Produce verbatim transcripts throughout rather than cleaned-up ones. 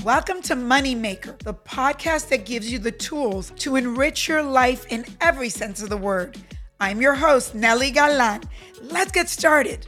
Welcome to Moneymaker, the podcast that gives you the tools to enrich your life in every sense of the word. I'm your host, Nelly Galan. Let's get started.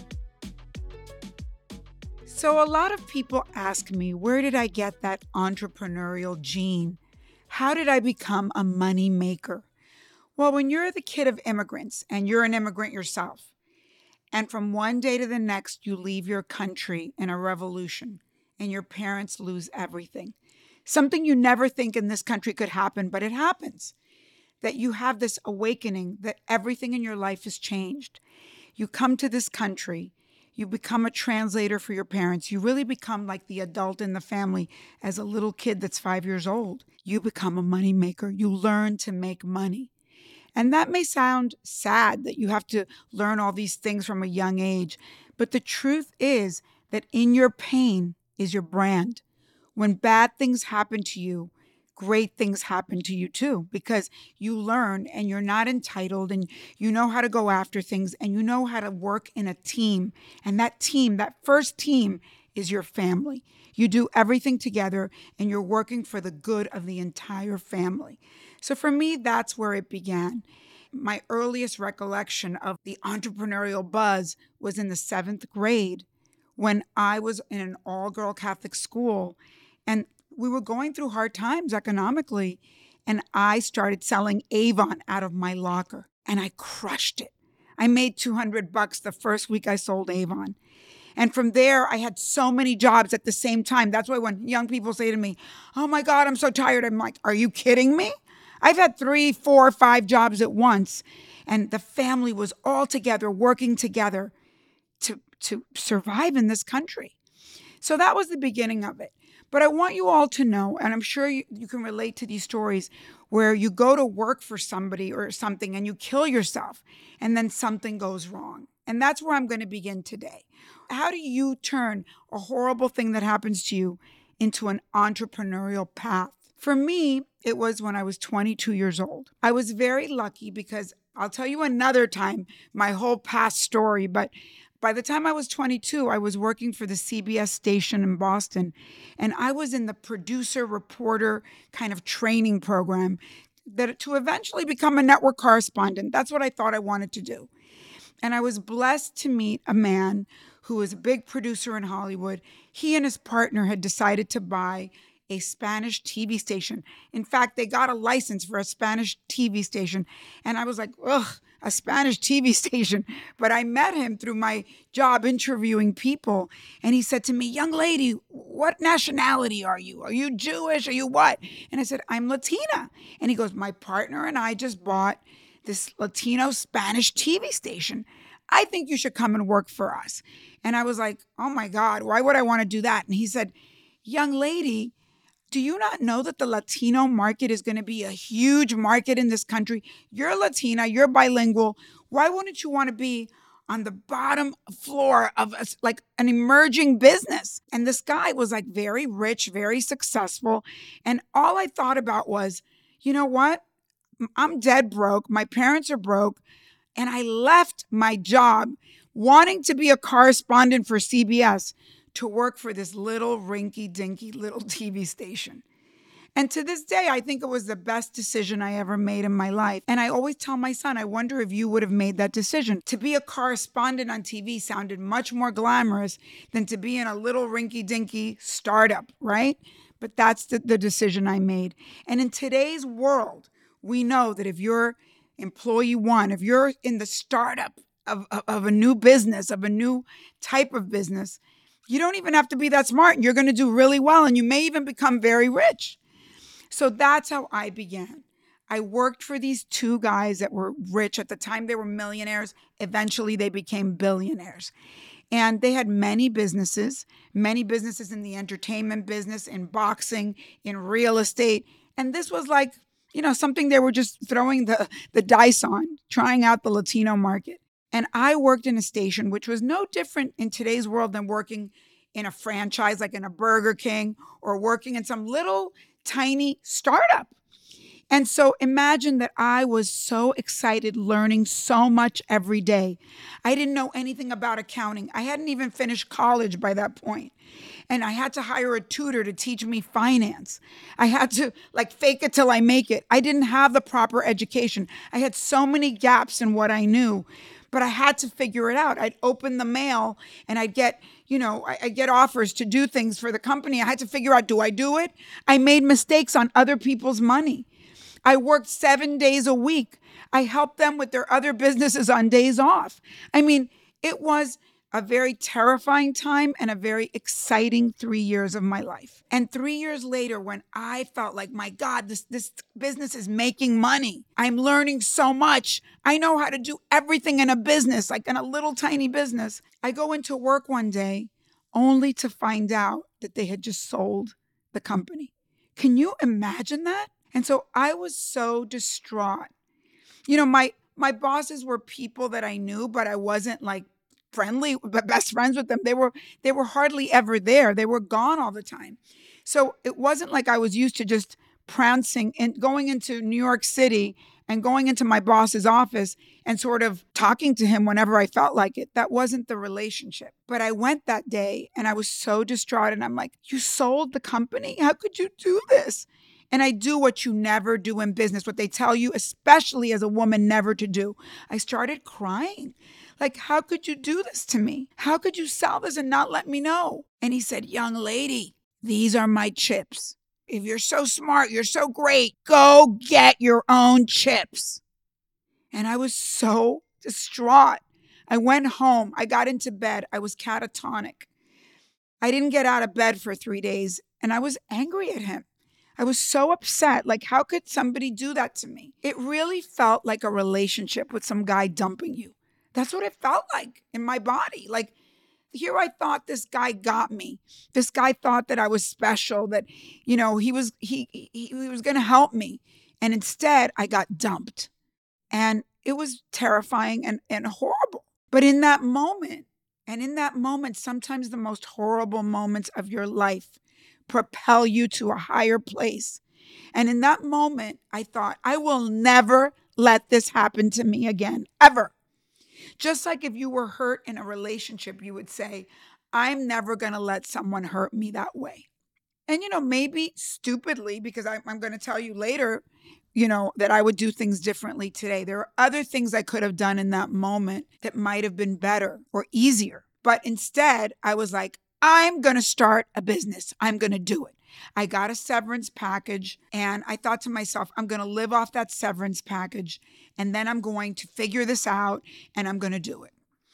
So a lot of people ask me, where did I get that entrepreneurial gene? How did I become a money maker? Well, when you're the kid of immigrants and you're an immigrant yourself, and from one day to the next, you leave your country in a revolution and your parents lose everything. Something you never think in this country could happen, but it happens. That you have this awakening that everything in your life has changed. You come to this country, you become a translator for your parents. You really become like the adult in the family as a little kid that's five years old. You become a money maker. You learn to make money. And that may sound sad that you have to learn all these things from a young age, but the truth is that in your pain is your brand. When bad things happen to you, great things happen to you too, because you learn and you're not entitled and you know how to go after things and you know how to work in a team. And that team, that first team is your family. You do everything together and you're working for the good of the entire family. So for me, that's where it began. My earliest recollection of the entrepreneurial buzz was in the seventh grade when I was in an all-girl Catholic school and we were going through hard times economically, and I started selling Avon out of my locker, and I crushed it. I made two hundred bucks the first week I sold Avon. And from there, I had so many jobs at the same time. That's why when young people say to me, oh my God, I'm so tired, I'm like, are you kidding me? I've had three, four, five jobs at once, and the family was all together, working together to, to survive in this country. So that was the beginning of it. But I want you all to know, and I'm sure you, you can relate to these stories where you go to work for somebody or something and you kill yourself and then something goes wrong. And that's where I'm going to begin today. How do you turn a horrible thing that happens to you into an entrepreneurial path? For me, it was when I was twenty-two years old. I was very lucky because I'll tell you another time my whole past story, but by the time I was twenty-two, I was working for the C B S station in Boston, and I was in the producer reporter kind of training program that to eventually become a network correspondent. That's what I thought I wanted to do. And I was blessed to meet a man who was a big producer in Hollywood. He and his partner had decided to buy a Spanish T V station. In fact, they got a license for a Spanish T V station. And I was like, ugh, a Spanish T V station. But I met him through my job interviewing people. And he said to me, young lady, what nationality are you? Are you Jewish? Are you what? And I said, I'm Latina. And he goes, my partner and I just bought this Latino Spanish T V station. I think you should come and work for us. And I was like, oh my God, why would I want to do that? And he said, young lady, do you not know that the Latino market is going to be a huge market in this country? You're Latina, you're bilingual. Why wouldn't you want to be on the bottom floor of a, like an emerging business? And this guy was like very rich, very successful. And all I thought about was, you know what? I'm dead broke. My parents are broke. And I left my job wanting to be a correspondent for C B S to work for this little rinky-dinky little T V station. And to this day, I think it was the best decision I ever made in my life. And I always tell my son, I wonder if you would have made that decision. To be a correspondent on T V sounded much more glamorous than to be in a little rinky-dinky startup, right? But that's the, the decision I made. And in today's world, we know that if you're employee one, if you're in the startup of, of, of a new business, of a new type of business, you don't even have to be that smart and you're going to do really well and you may even become very rich. So that's how I began. I worked for these two guys that were rich. At the time, they were millionaires. Eventually, they became billionaires. And they had many businesses, many businesses in the entertainment business, in boxing, in real estate. And this was like, you know, something they were just throwing the, the dice on, trying out the Latino market. And I worked in a station, which was no different in today's world than working in a franchise like in a Burger King or working in some little tiny startup. And so imagine that I was so excited learning so much every day. I didn't know anything about accounting. I hadn't even finished college by that point. And I had to hire a tutor to teach me finance. I had to like fake it till I make it. I didn't have the proper education. I had so many gaps in what I knew, but I had to figure it out. I'd open the mail and I'd get, you know, I- I'd get offers to do things for the company. I had to figure out, do I do it? I made mistakes on other people's money. I worked seven days a week. I helped them with their other businesses on days off. I mean, it was a very terrifying time and a very exciting three years of my life. And three years later, when I felt like, my God, this, this business is making money. I'm learning so much. I know how to do everything in a business, like in a little tiny business. I go into work one day only to find out that they had just sold the company. Can you imagine that? And so I was so distraught. You know, my my bosses were people that I knew, but I wasn't like friendly, but best friends with them. They were they were hardly ever there. They were gone all the time. So it wasn't like I was used to just prancing and going into New York City and going into my boss's office and sort of talking to him whenever I felt like it. That wasn't the relationship. But I went that day and I was so distraught and I'm like, you sold the company? How could you do this? And I do what you never do in business, what they tell you, especially as a woman, never to do. I started crying. Like, how could you do this to me? How could you sell this and not let me know? And he said, young lady, these are my chips. If you're so smart, you're so great, go get your own chips. And I was so distraught. I went home. I got into bed. I was catatonic. I didn't get out of bed for three days, and I was angry at him. I was so upset. Like, how could somebody do that to me? It really felt like a relationship with some guy dumping you. That's what it felt like in my body. Like, here I thought this guy got me. This guy thought that I was special, that, you know, he was he he, he was going to help me. And instead, I got dumped. And it was terrifying and, and horrible. But in that moment, and in that moment, sometimes the most horrible moments of your life propel you to a higher place. And in that moment, I thought, I will never let this happen to me again, ever. Just like if you were hurt in a relationship, you would say, I'm never going to let someone hurt me that way. And, you know, maybe stupidly, because I, I'm going to tell you later, you know, that I would do things differently today. There are other things I could have done in that moment that might have been better or easier. But instead, I was like, I'm going to start a business. I'm going to do it. I got a severance package and I thought to myself, I'm going to live off that severance package and then I'm going to figure this out and I'm going to do it.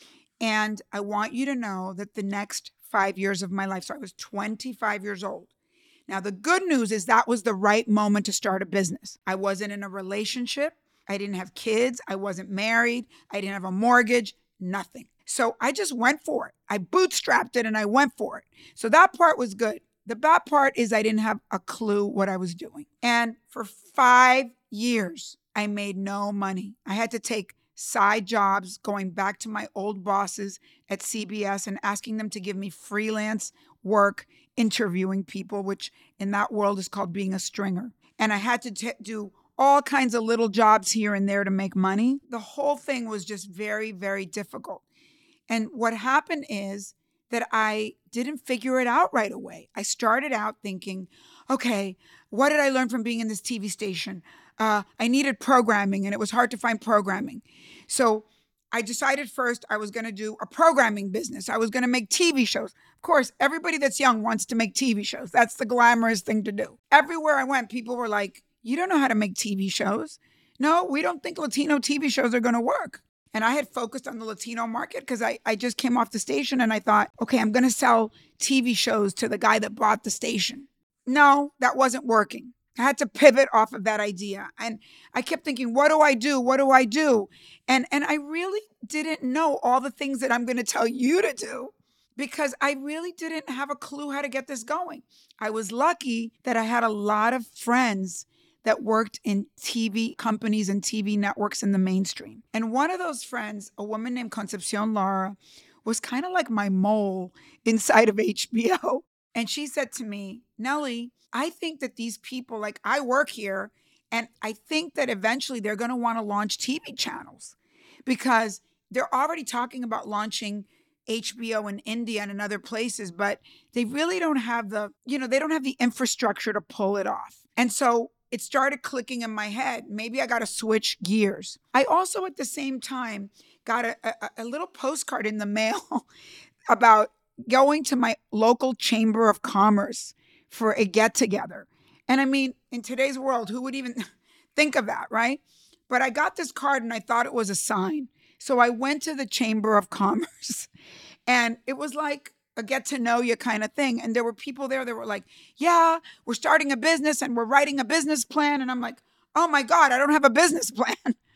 And I want you to know that the next five years of my life, so I was twenty-five years old. Now, the good news is that was the right moment to start a business. I wasn't in a relationship. I didn't have kids. I wasn't married. I didn't have a mortgage, nothing. So I just went for it. I bootstrapped it and I went for it. So that part was good. The bad part is I didn't have a clue what I was doing. And for five years, I made no money. I had to take side jobs, going back to my old bosses at C B S and asking them to give me freelance work, interviewing people, which in that world is called being a stringer. And I had to t- do all kinds of little jobs here and there to make money. The whole thing was just very, very difficult. And what happened is that I didn't figure it out right away. I started out thinking, okay, what did I learn from being in this T V station? Uh, I needed programming and it was hard to find programming. So I decided first I was going to do a programming business. I was going to make T V shows. Of course, everybody that's young wants to make T V shows. That's the glamorous thing to do. Everywhere I went, people were like, you don't know how to make T V shows. No, we don't think Latino T V shows are going to work. And I had focused on the Latino market because I, I just came off the station and I thought, okay, I'm going to sell T V shows to the guy that bought the station. No, that wasn't working. I had to pivot off of that idea. And I kept thinking, what do I do? What do I do? And, and I really didn't know all the things that I'm going to tell you to do because I really didn't have a clue how to get this going. I was lucky that I had a lot of friends that worked in T V companies and T V networks in the mainstream. And one of those friends, a woman named Concepcion Lara, was kind of like my mole inside of H B O. And she said to me, Nellie, I think that these people, like I work here And I think that eventually they're going to want to launch T V channels because they're already talking about launching H B O in India and in other places, but they really don't have the, you know, they don't have the infrastructure to pull it off. And so it started clicking in my head. Maybe I got to switch gears. I also, at the same time, got a, a, a little postcard in the mail about going to my local chamber of commerce for a get together. And I mean, in today's world, who would even think of that, right? But I got this card and I thought it was a sign. So I went to the Chamber of Commerce and it was like a get to know you kind of thing. And there were people there that were like, yeah, we're starting a business and we're writing a business plan. And I'm like, oh my God, I don't have a business plan.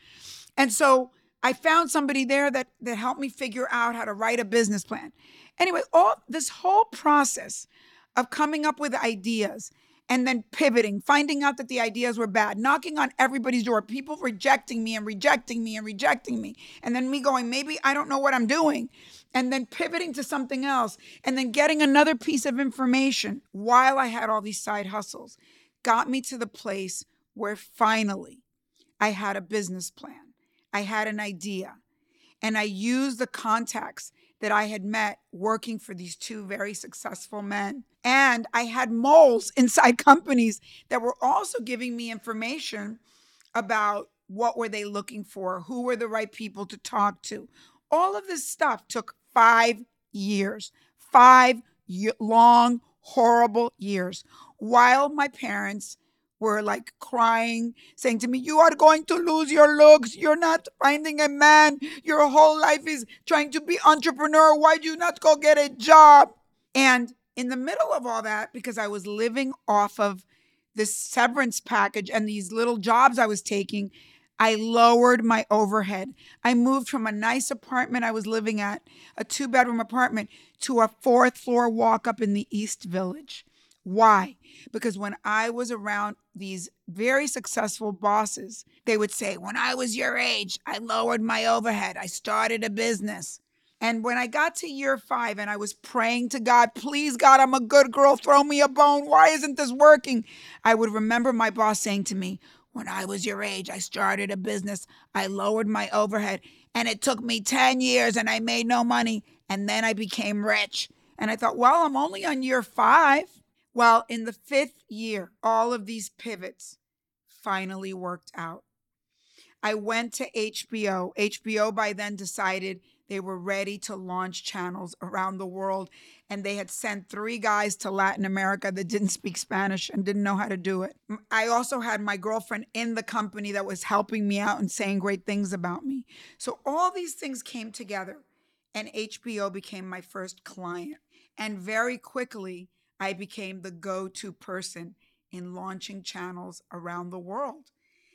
And so I found somebody there that, that helped me figure out how to write a business plan. Anyway, all this whole process of coming up with ideas and then pivoting, finding out that the ideas were bad, knocking on everybody's door, people rejecting me and rejecting me and rejecting me. And then me going, maybe I don't know what I'm doing. And then pivoting to something else and then getting another piece of information while I had all these side hustles got me to the place where finally I had a business plan. I had an idea. And I used the contacts that I had met working for these two very successful men. And I had moles inside companies that were also giving me information about what were they looking for, who were the right people to talk to. All of this stuff took five years, five year, long, horrible years, while my parents were like crying, saying to me, you are going to lose your looks. You're not finding a man. Your whole life is trying to be entrepreneur. Why do you not go get a job? And in the middle of all that, because I was living off of this severance package and these little jobs I was taking, I lowered my overhead. I moved from a nice apartment I was living at, a two bedroom apartment, to a fourth floor walk up in the East Village. Why? Because when I was around these very successful bosses, they would say, when I was your age, I lowered my overhead. I started a business. And when I got to year five and I was praying to God, please, God, I'm a good girl. Throw me a bone. Why isn't this working? I would remember my boss saying to me, when I was your age, I started a business. I lowered my overhead and it took me ten years and I made no money. And then I became rich. And I thought, well, I'm only on year five. Well, in the fifth year, all of these pivots finally worked out. I went to H B O. H B O by then decided they were ready to launch channels around the world. And they had sent three guys to Latin America that didn't speak Spanish and didn't know how to do it. I also had my girlfriend in the company that was helping me out and saying great things about me. So all these things came together and H B O became my first client. And very quickly, I became the go-to person in launching channels around the world.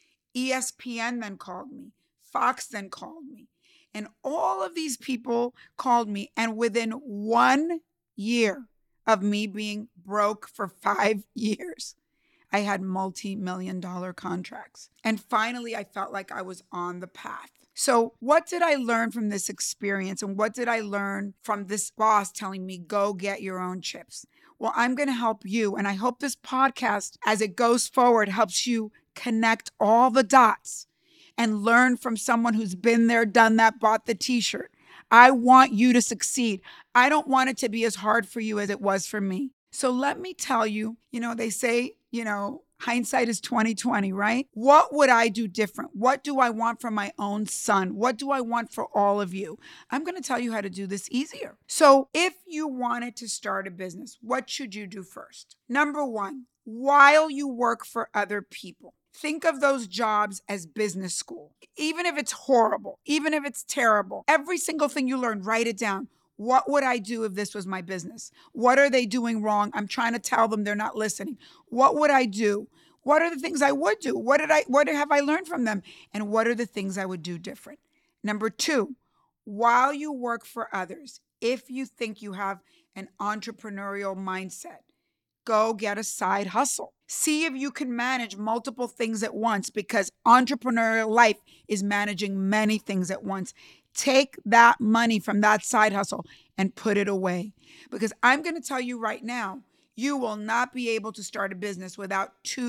E S P N then called me. Fox then called me. And all of these people called me. And within one year of me being broke for five years, I had multi-million dollar contracts. And finally, I felt like I was on the path. So what did I learn from this experience? And what did I learn from this boss telling me, go get your own chips? Well, I'm going to help you. And I hope this podcast, as it goes forward, helps you connect all the dots and learn from someone who's been there, done that, bought the t-shirt. I want you to succeed. I don't want it to be as hard for you as it was for me. So let me tell you, you know, they say, you know, hindsight is twenty twenty, right? What would I do different? What do I want for my own son? What do I want for all of you? I'm going to tell you how to do this easier. So if you wanted to start a business, what should you do first? Number one, while you work for other people, think of those jobs as business school. Even if it's horrible, even if it's terrible, every single thing you learn, write it down. What would I do if this was my business? What are they doing wrong? I'm trying to tell them they're not listening. What would I do? What are the things I would do? What did I, what have I learned from them? And what are the things I would do different? Number two, while you work for others, if you think you have an entrepreneurial mindset, go get a side hustle. See if you can manage multiple things at once, because entrepreneurial life is managing many things at once. Take that money from that side hustle and put it away. Because I'm going to tell you right now, you will not be able to start a business without two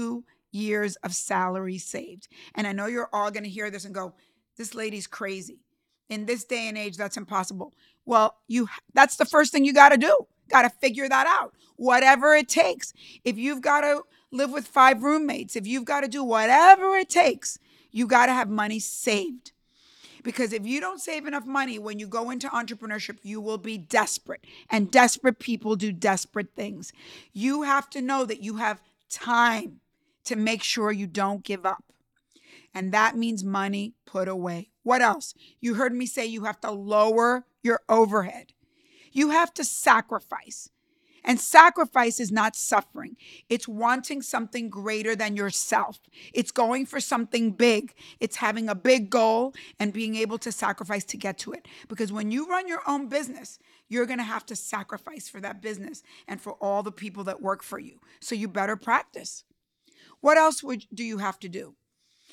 years of salary saved. And I know you're all going to hear this and go, this lady's crazy. In this day and age, that's impossible. Well, you that's the first thing you got to do. Got to figure that out. Whatever it takes. If you've got to live with five roommates, if you've got to do whatever it takes, you got to have money saved. Because if you don't save enough money when you go into entrepreneurship, you will be desperate. And desperate people do desperate things. You have to know that you have time to make sure you don't give up. And that means money put away. What else? You heard me say you have to lower your overhead. You have to sacrifice. And sacrifice is not suffering. It's wanting something greater than yourself. It's going for something big. It's having a big goal and being able to sacrifice to get to it. Because when you run your own business, you're going to have to sacrifice for that business and for all the people that work for you. So you better practice. What else would do you have to do?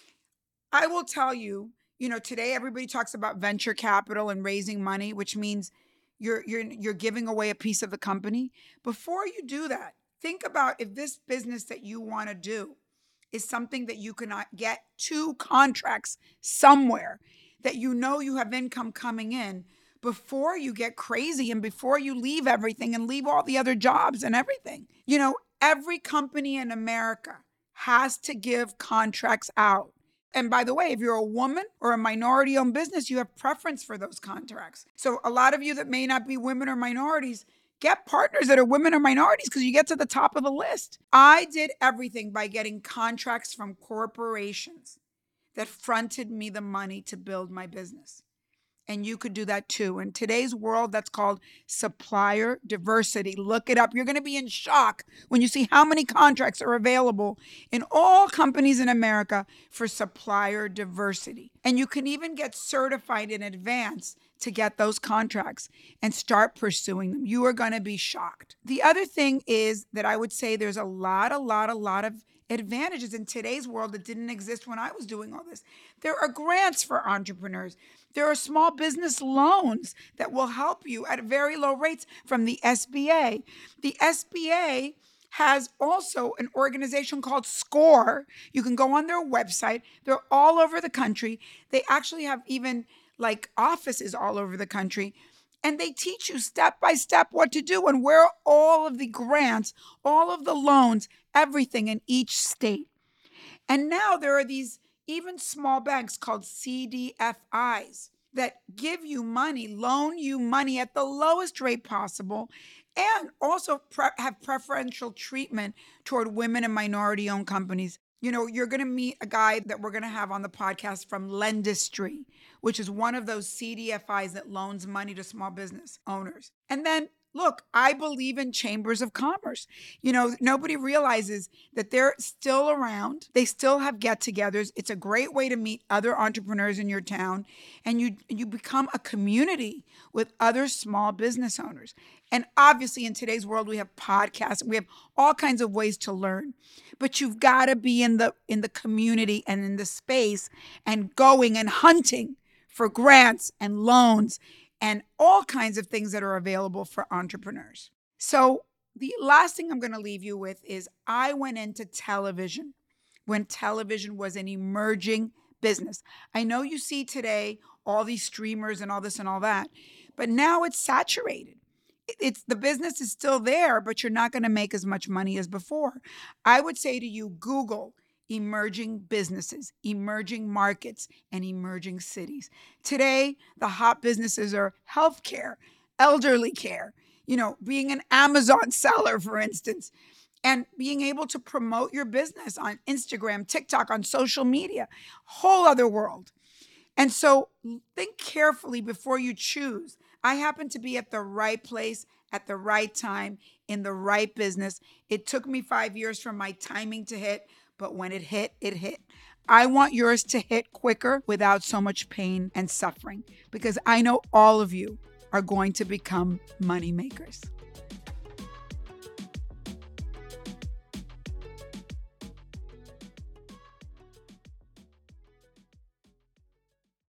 I will tell you, you know, today everybody talks about venture capital and raising money, which means You're you're you're giving away a piece of the company. Before you do that, think about if this business that you want to do is something that you cannot get two contracts somewhere, that you know you have income coming in, before you get crazy and before you leave everything and leave all the other jobs and everything. You know, every company in America has to give contracts out. And by the way, if you're a woman or a minority-owned business, you have preference for those contracts. So a lot of you that may not be women or minorities, get partners that are women or minorities because you get to the top of the list. I did everything by getting contracts from corporations that fronted me the money to build my business. And you could do that too. In today's world, that's called supplier diversity. Look it up. You're going to be in shock when you see how many contracts are available in all companies in America for supplier diversity. And you can even get certified in advance to get those contracts and start pursuing them. You are going to be shocked. The other thing is that I would say there's a lot, a lot, a lot of advantages in today's world that didn't exist when I was doing all this. There are grants for entrepreneurs. There are small business loans that will help you at very low rates from the S B A. The S B A has also an organization called SCORE. You can go on their website. They're all over the country. They actually have even like offices all over the country. And they teach you step by step what to do and where all of the grants, all of the loans, everything in each state. And now there are these even small banks called C D F Is that give you money, loan you money at the lowest rate possible, and also pre- have preferential treatment toward women and minority-owned companies. You know, you're going to meet a guy that we're going to have on the podcast from Lendistry, which is one of those C D F Is that loans money to small business owners. And then, look, I believe in chambers of commerce. You know, nobody realizes that they're still around. They still have get-togethers. It's a great way to meet other entrepreneurs in your town. And you, you become a community with other small business owners. And obviously, in today's world, we have podcasts. We have all kinds of ways to learn. But you've got to be in the in the community and in the space and going and hunting for grants and loans and all kinds of things that are available for entrepreneurs. So the last thing I'm going to leave you with is I went into television when television was an emerging business. I know you see today all these streamers and all this and all that, but now it's saturated. It's the business is still there, but you're not going to make as much money as before. I would say to you, Google emerging businesses, emerging markets, and emerging cities. Today, the hot businesses are healthcare, elderly care, you know, being an Amazon seller, for instance, and being able to promote your business on Instagram, TikTok, on social media, whole other world. And so think carefully before you choose. I happen to be at the right place at the right time in the right business. It took me five years for my timing to hit, but when it hit, it hit. I want yours to hit quicker without so much pain and suffering because I know all of you are going to become money makers.